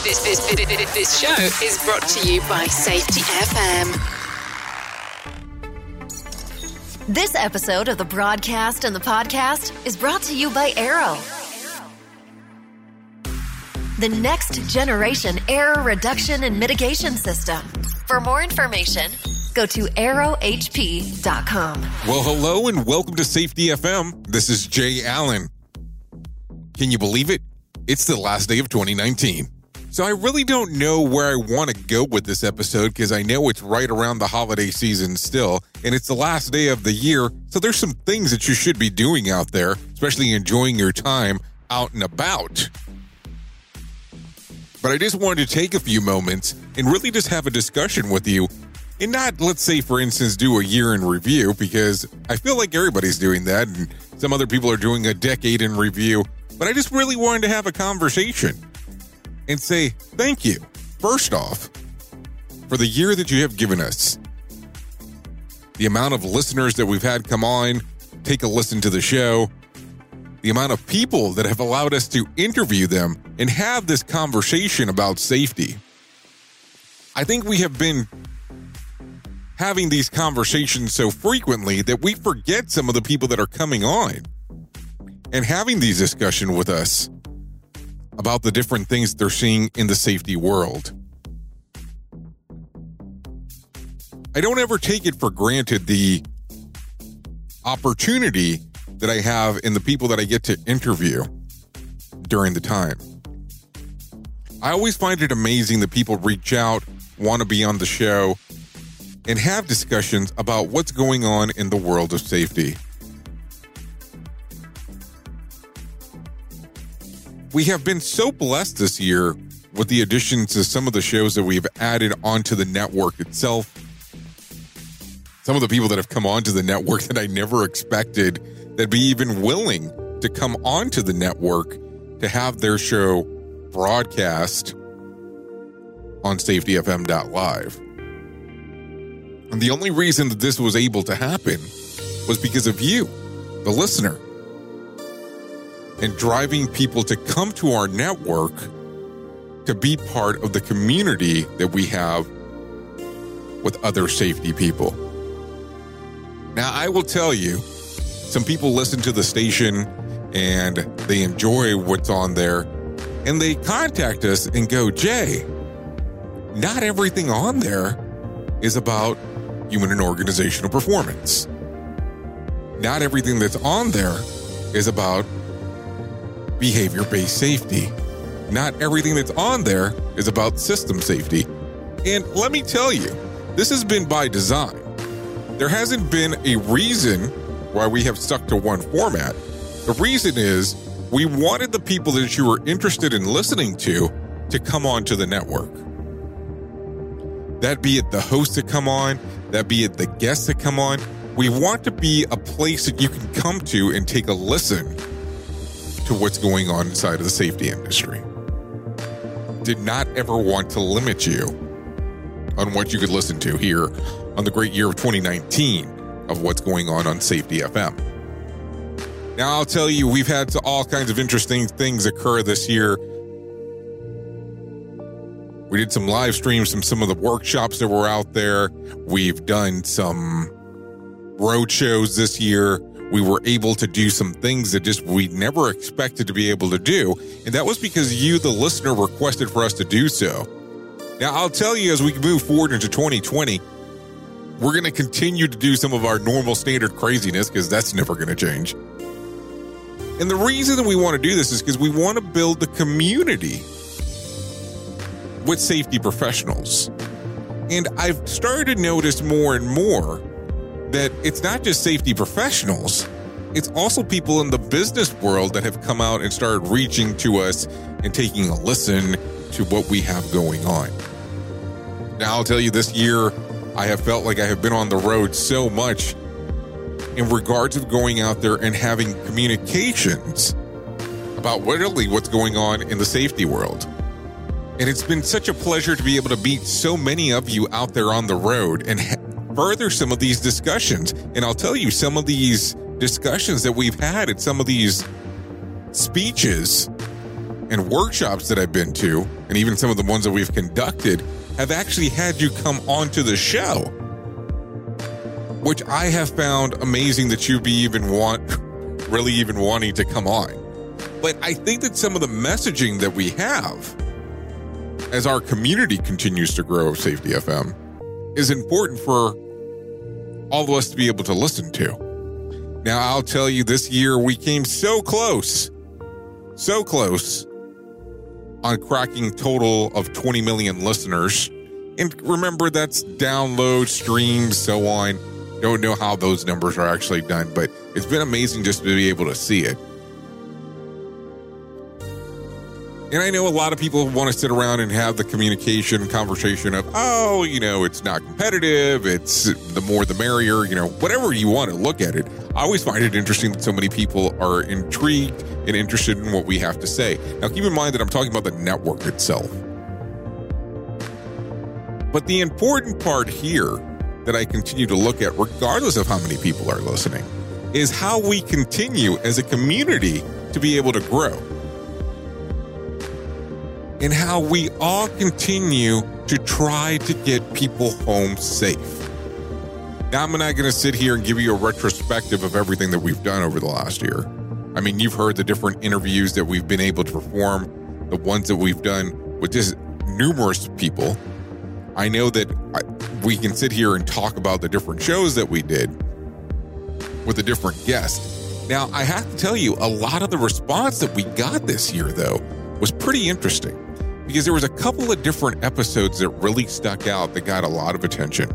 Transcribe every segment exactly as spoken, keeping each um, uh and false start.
This, this, this, this show is brought to you by Safety F M. This episode of the broadcast and the podcast is brought to you by Arrow. The next generation error reduction and mitigation system. For more information, go to arrow h p dot com. Well, hello and welcome to Safety F M. This is Jay Allen. Can you believe it? It's the last day of twenty nineteen. So I really don't know where I want to go with this episode because I know it's right around the holiday season still, and it's the last day of the year, so there's some things that you should be doing out there, especially enjoying your time out and about. But I just wanted to take a few moments and really just have a discussion with you, and not, let's say, for instance, do a year in review, because I feel like everybody's doing that, and some other people are doing a decade in review, but I just really wanted to have a conversation and say thank you, first off, for the year that you have given us. The amount of listeners that we've had come on, take a listen to the show, the amount of people that have allowed us to interview them and have this conversation about safety. I think we have been having these conversations so frequently that we forget some of the people that are coming on and having these discussions with us about the different things they're seeing in the safety world. I don't ever take it for granted the opportunity that I have in the people that I get to interview during the time. I always find it amazing that people reach out, want to be on the show, and have discussions about what's going on in the world of safety. We have been so blessed this year with the additions to some of the shows that we've added onto the network itself. Some of the people that have come onto the network that I never expected that'd be even willing to come onto the network to have their show broadcast on safety f m dot live. And the only reason that this was able to happen was because of you, the listener, and driving people to come to our network to be part of the community that we have with other safety people. Now, I will tell you, some people listen to the station and they enjoy what's on there, and they contact us and go, Jay, not everything on there is about human and organizational performance. Not everything that's on there is about behavior-based safety. Not everything that's on there is about system safety. And let me tell you, this has been by design. There hasn't been a reason why we have stuck to one format. The reason is we wanted the people that you were interested in listening to to come on to the network. That be it the hosts that come on, that be it the guests that come on. We want to be a place that you can come to and take a listen to what's going on inside of the safety industry. Did not ever want to limit you on what you could listen to here on the great year of twenty nineteen of what's going on on Safety F M. Now, I'll tell you, we've had all kinds of interesting things occur this year. We did some live streams from some of the workshops that were out there. We've done some road shows this year. We were able to do some things that just we never expected to be able to do. And that was because you, the listener, requested for us to do so. Now, I'll tell you, as we move forward into twenty twenty, we're going to continue to do some of our normal standard craziness because that's never going to change. And the reason that we want to do this is because we want to build the community with safety professionals. And I've started to notice more and more that it's not just safety professionals, it's also people in the business world that have come out and started reaching to us and taking a listen to what we have going on. Now, I'll tell you, this year, I have felt like I have been on the road so much in regards of going out there and having communications about really what's going on in the safety world. And it's been such a pleasure to be able to meet so many of you out there on the road and ha- further some of these discussions. And I'll tell you, some of these discussions that we've had at some of these speeches and workshops that I've been to and even some of the ones that we've conducted have actually had you come onto the show, which I have found amazing that you'd be even want, really even wanting to come on. But I think that some of the messaging that we have as our community continues to grow of Safety F M is important for all of us to be able to listen to. Now, I'll tell you, this year we came so close, so close on cracking total of twenty million listeners. And remember, that's download, streams, so on. Don't know how those numbers are actually done, but it's been amazing just to be able to see it. And I know a lot of people want to sit around and have the communication conversation of, oh, you know, it's not competitive. It's the more the merrier, you know, whatever you want to look at it. I always find it interesting that so many people are intrigued and interested in what we have to say. Now, keep in mind that I'm talking about the network itself. But the important part here that I continue to look at, regardless of how many people are listening, is how we continue as a community to be able to grow. And how we all continue to try to get people home safe. Now, I'm not going to sit here and give you a retrospective of everything that we've done over the last year. I mean, you've heard the different interviews that we've been able to perform, the ones that we've done with just numerous people. I know that we can sit here and talk about the different shows that we did with the different guests. Now, I have to tell you, a lot of the response that we got this year, though, was pretty interesting. Because there was a couple of different episodes that really stuck out that got a lot of attention.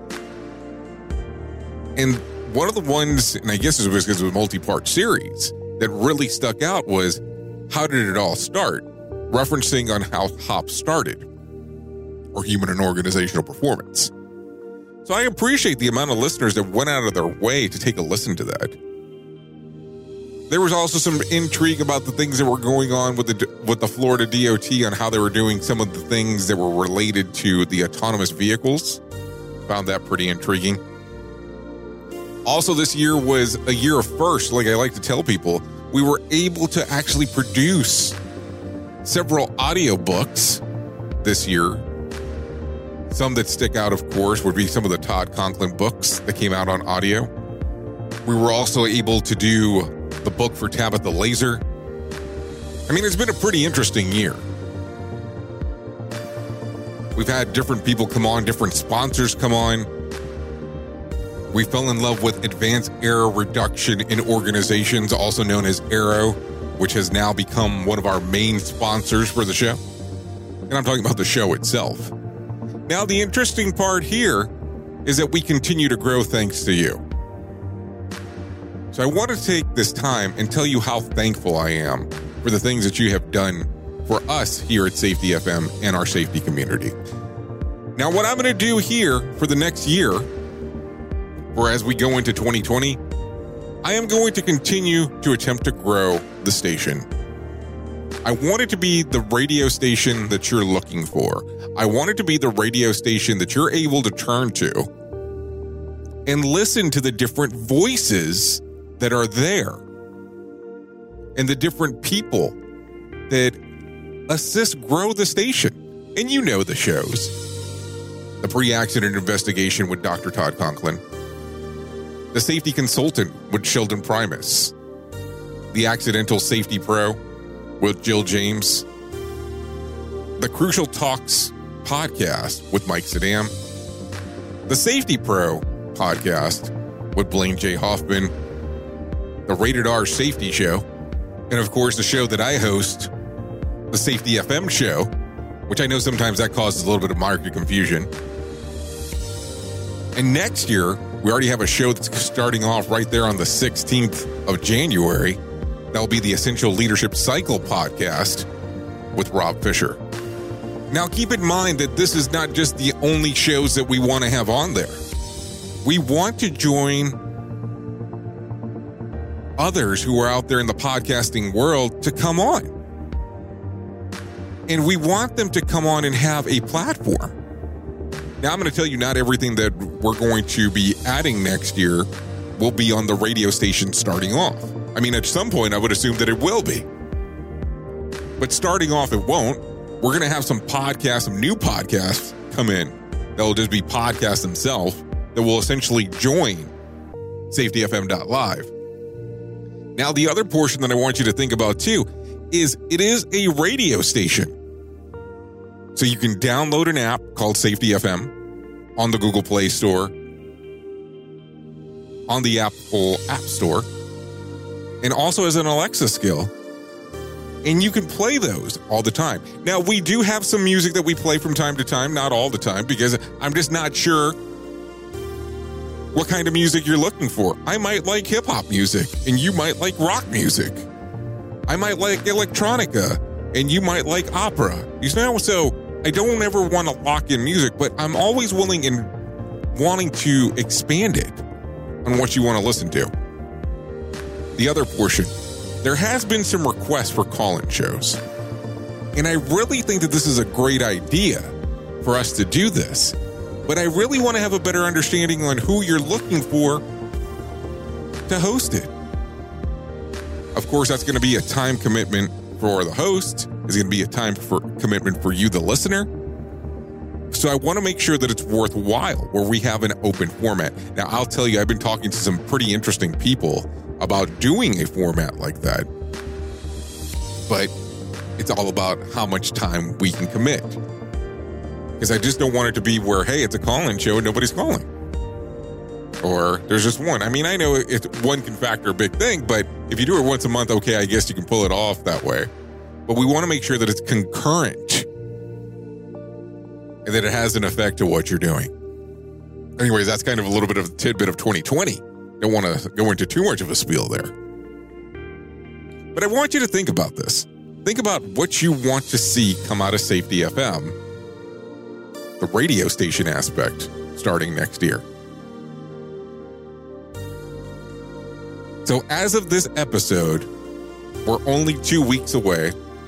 And one of the ones, and I guess it was because it was a multi-part series, that really stuck out was, how did it all start? Referencing on how HOP started, or Human and Organizational Performance. So I appreciate the amount of listeners that went out of their way to take a listen to that. There was also some intrigue about the things that were going on with the with the Florida D O T on how they were doing some of the things that were related to the autonomous vehicles. Found that pretty intriguing. Also, this year was a year of firsts. Like I like to tell people, we were able to actually produce several audiobooks this year. Some that stick out, of course, would be some of the Todd Conklin books that came out on audio. We were also able to do the book for Tabitha Laser. I mean, it's been a pretty interesting year. We've had different people come on, different sponsors come on. We fell in love with Advanced Error Reduction in Organizations, also known as Arrow, which has now become one of our main sponsors for the show. And I'm talking about the show itself. Now, the interesting part here is that we continue to grow thanks to you. So I want to take this time and tell you how thankful I am for the things that you have done for us here at Safety F M and our safety community. Now, what I'm going to do here for the next year, or as we go into twenty twenty, I am going to continue to attempt to grow the station. I want it to be the radio station that you're looking for. I want it to be the radio station that you're able to turn to and listen to the different voices that are there and the different people that assist grow the station. And you know the shows. The Pre-Accident Investigation with Doctor Todd Conklin. The Safety Consultant with Sheldon Primus. The Accidental Safety Pro with Jill James. The Crucial Talks podcast with Mike Saddam. The Safety Pro podcast with Blaine J. Hoffman. The Rated R Safety Show, and of course the show that I host, the Safety F M Show, which I know sometimes that causes a little bit of market confusion. And next year, we already have a show that's starting off right there on the sixteenth of January. That'll be the Essential Leadership Cycle podcast with Rob Fisher. Now, keep in mind that this is not just the only shows that we want to have on there. We want to join others who are out there in the podcasting world to come on. And we want them to come on and have a platform. Now, I'm going to tell you, not everything that we're going to be adding next year will be on the radio station starting off. I mean, at some point, I would assume that it will be. But starting off, it won't. we're going to have some podcasts, some new podcasts come in that will just be podcasts themselves that will essentially join safety f m dot live. Now, the other portion that I want you to think about too is it is a radio station. So you can download an app called Safety F M on the Google Play Store, on the Apple App Store, and also as an Alexa skill. And you can play those all the time. Now, we do have some music that we play from time to time, not all the time, because I'm just not sure what kind of music you're looking for. I might like hip hop music and you might like rock music. I might like electronica and you might like opera. You know, so I don't ever want to lock in music, but I'm always willing and wanting to expand it on what you want to listen to. The other portion, there has been some requests for call-in shows. And I really think that this is a great idea for us to do this. But I really want to have a better understanding on who you're looking for to host it. Of course, that's going to be a time commitment for the host. It's going to be a time for commitment for you, the listener. So I want to make sure that it's worthwhile where we have an open format. Now, I'll tell you, I've been talking to some pretty interesting people about doing a format like that. But it's all about how much time we can commit. Because I just don't want it to be where, hey, it's a call-in show and nobody's calling. Or there's just one. I mean, I know it, one can factor a big thing, but if you do it once a month, okay, I guess you can pull it off that way. But we want to make sure that it's concurrent and that it has an effect to what you're doing. Anyways, that's kind of a little bit of a tidbit of twenty twenty. Don't want to go into too much of a spiel there. But I want you to think about this. Think about what you want to see come out of Safety F M, the radio station aspect, starting next year. So as of this episode, we're only two weeks away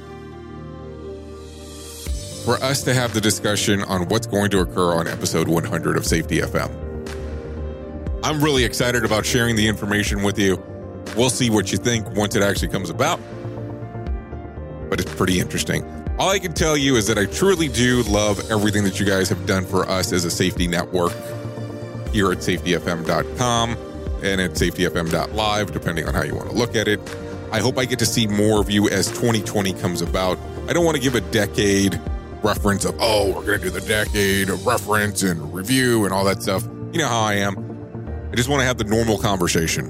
for us to have the discussion on what's going to occur on episode one hundred of Safety F M. I'm really excited about sharing the information with you. We'll see what you think once it actually comes about. But it's pretty interesting. All I can tell you is that I truly do love everything that you guys have done for us as a safety network here at safety f m dot com and at safety f m dot live, depending on how you want to look at it. I hope I get to see more of you as twenty twenty comes about. I don't want to give a decade reference of, oh, we're going to do the decade of reference and review and all that stuff. You know how I am. I just want to have the normal conversation.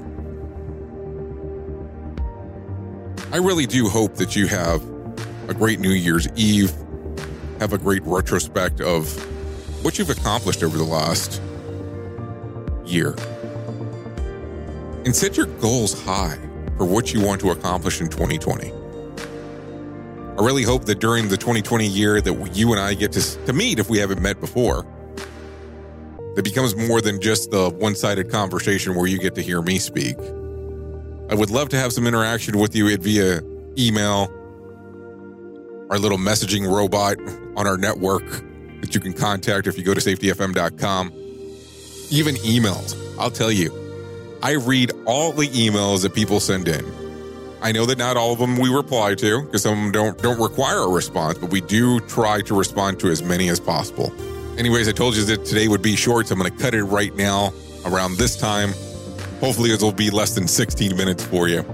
I really do hope that you have a great New Year's Eve, have a great retrospect of what you've accomplished over the last year, and set your goals high for what you want to accomplish in twenty twenty. I really hope that during the twenty twenty year that you and I get to, to meet if we haven't met before, that becomes more than just the one-sided conversation where you get to hear me speak. I would love to have some interaction with you via email, our little messaging robot on our network that you can contact if you go to safety f m dot com. Even emails. I'll tell you, I read all the emails that people send in. I know that not all of them we reply to because some of them don't, don't require a response, but we do try to respond to as many as possible. Anyways, I told you that today would be short, so I'm going to cut it right now around this time. Hopefully it will be less than sixteen minutes for you.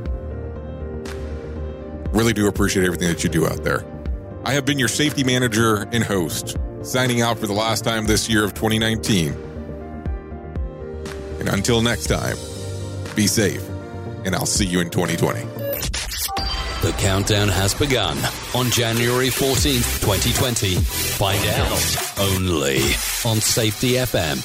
Really do appreciate everything that you do out there. I have been your safety manager and host, signing out for the last time this year of twenty nineteen. And until next time, be safe, and I'll see you in twenty twenty. The countdown has begun on January fourteenth, twenty twenty. Find out only on Safety F M.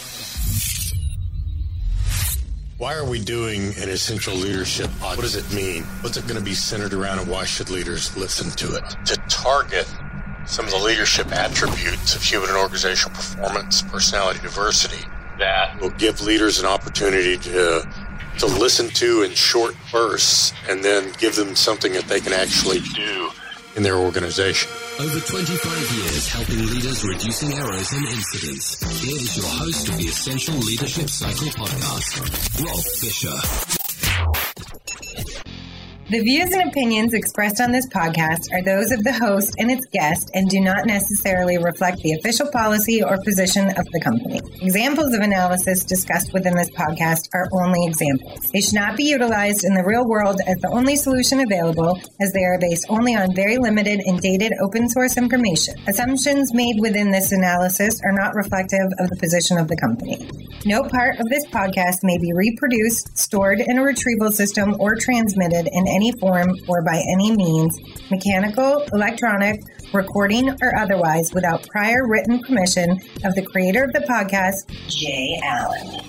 Why are we doing an essential leadership podcast? What does it mean? What's it going to be centered around, and why should leaders listen to it? To target some of the leadership attributes of human and organizational performance, personality, diversity, that will give leaders an opportunity to to listen to in short bursts and then give them something that they can actually do in their organization. Over twenty-five years helping leaders reducing errors and incidents. Here is your host of the Essential Leadership Cycle podcast, Rob Fisher. The views and opinions expressed on this podcast are those of the host and its guest and do not necessarily reflect the official policy or position of the company. Examples of analysis discussed within this podcast are only examples. They should not be utilized in the real world as the only solution available, as they are based only on very limited and dated open source information. Assumptions made within this analysis are not reflective of the position of the company. No part of this podcast may be reproduced, stored in a retrieval system, or transmitted in any form or by any means, mechanical, electronic, recording, or otherwise, without prior written permission of the creator of the podcast, Jay Allen.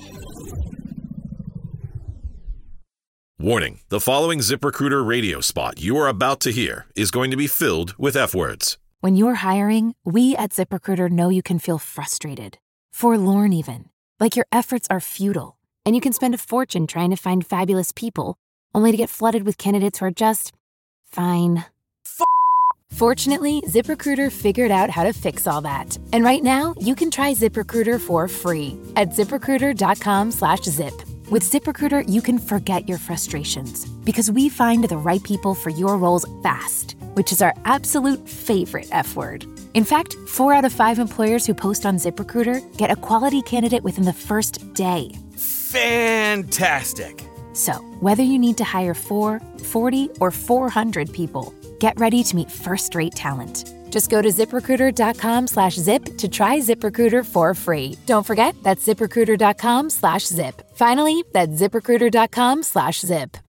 Warning, the following ZipRecruiter radio spot you are about to hear is going to be filled with F-words. When you're hiring, we at ZipRecruiter know you can feel frustrated, forlorn even, like your efforts are futile, and you can spend a fortune trying to find fabulous people, only to get flooded with candidates who are just fine. F- Fortunately, ZipRecruiter figured out how to fix all that. And right now, you can try ZipRecruiter for free at ZipRecruiter.com slash zip. With ZipRecruiter, you can forget your frustrations because we find the right people for your roles fast, which is our absolute favorite F word. In fact, four out of five employers who post on ZipRecruiter get a quality candidate within the first day. Fantastic. So, whether you need to hire four, forty, or four hundred people, get ready to meet first-rate talent. Just go to ZipRecruiter.com slash zip to try ZipRecruiter for free. Don't forget, that's ZipRecruiter.com slash zip. Finally, that's ZipRecruiter.com slash zip.